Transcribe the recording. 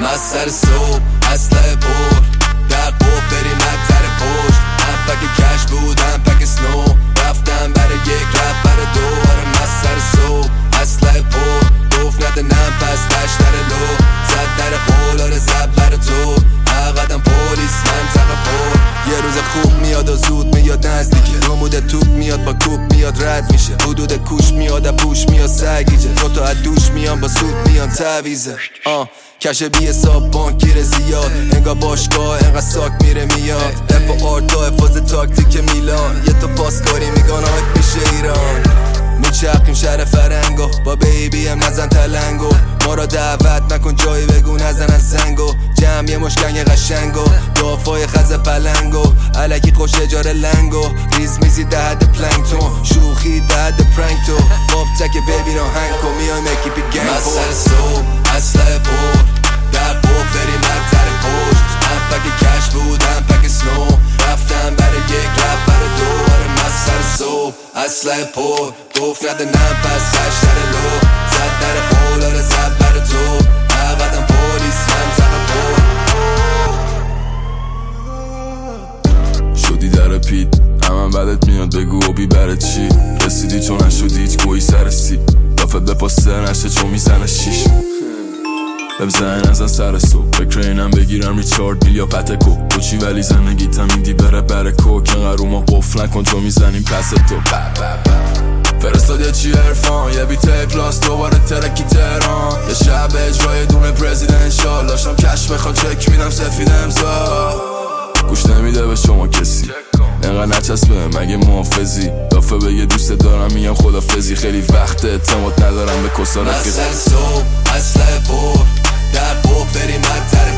مستر صبح اسلحه پر در قوف بریم نتر پشت هم پک کش بود هم پک سنو رفتم برای یک رفت برای دو آره مستر صبح اسلحه پر گفت نده نم پس تشتر لو زد در قول آره زد برای تو قدم پولیس منطقه پر یه روز خوب میاد و زود میاد نزدیکه رمود توپ میاد با کوپ میاد رد میشه حدود کوش میاد بوش میاد سگیجه دوتا از دوش میان با سود میان تعویزه کشه بی حساب بانک گیره زیاد انگا باشگاه انقدر ساک میره میاد دفع آرتا حفاظ تاکتیک میلان یه تو پاسکاری میگان آیت میشه ایران میچرخیم شهر فرنگو با بیبی هم نزن تلنگو ما را دعوت نکن جایی بگو نزنن زنگو جمع یه مشکنگ قشنگو دافای خز پلنگو علکی خوش اجاره لنگو ریز میزی دهد پلنگتون شوخی دهد پرنگتو باب تک بیبی رو هنگ کن میای مکی پی گنگ پو مستر صبح اسلحه پر در قوف بریم نتر پشت هم پک کش بود هم پک سنو رفتم برای یک رفت برای دو آره مستر صبح اسلحه پر گفت نده نم پس تشتر لو زد در قول آره زد برای تو قدم پولیس منطقه پر شدی در پیت همم بدت میاد بگو و بی برد چی رسیدی چون نشدی هیچ گویی سرسی دافت بپاسته نشه چون میزنه شیش بزن ازن سر صبح فکر اینم بگیرم ریچارد بیل یا پتکو کوچی ولی زندگیتم ایندی بره کوک انقدر رو ما قفل نکن تو میزنیم پس تو فرستاد یه چی عرفان یه بیت کلاس دوباره ترکی تهران یه شب اجرای دونه پرزیدنشال داشتم کش بخوان چک میدم سفید امضا گوش نمیده به شما کسی انقدر نچسبه مگه محافظی دافه بگه دوست دارم میگم خدافظی خیلی وقت اعتماد ندارم به کسا رفیق مستر صبح اسلحه پر در قوف بریم نتر